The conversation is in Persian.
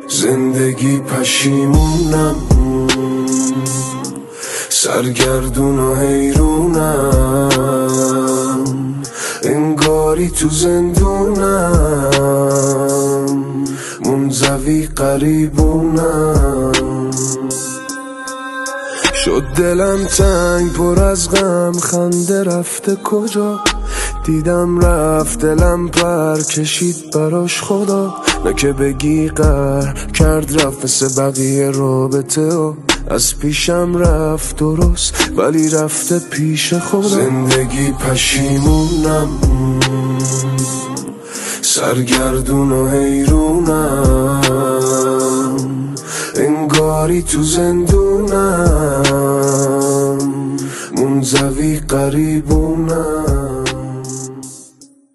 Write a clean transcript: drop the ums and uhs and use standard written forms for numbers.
زندگی پشیمونم، سرگردون و حیرونم، انگاری تو زندونم، منزوی قریبونم. شد دلم تنگ پر از غم، خنده رفته کجا؟ دیدم رفت دلم پر کشید براش خدا. نه که بگی قهر کرد رفت مثل بقیه رابطه ها، از پیشم رفت درست ولی رفته پیش خدا. زندگی پشیمونم، سرگردون و حیرونم، انگاری تو زندونم، منزوی قریبونم.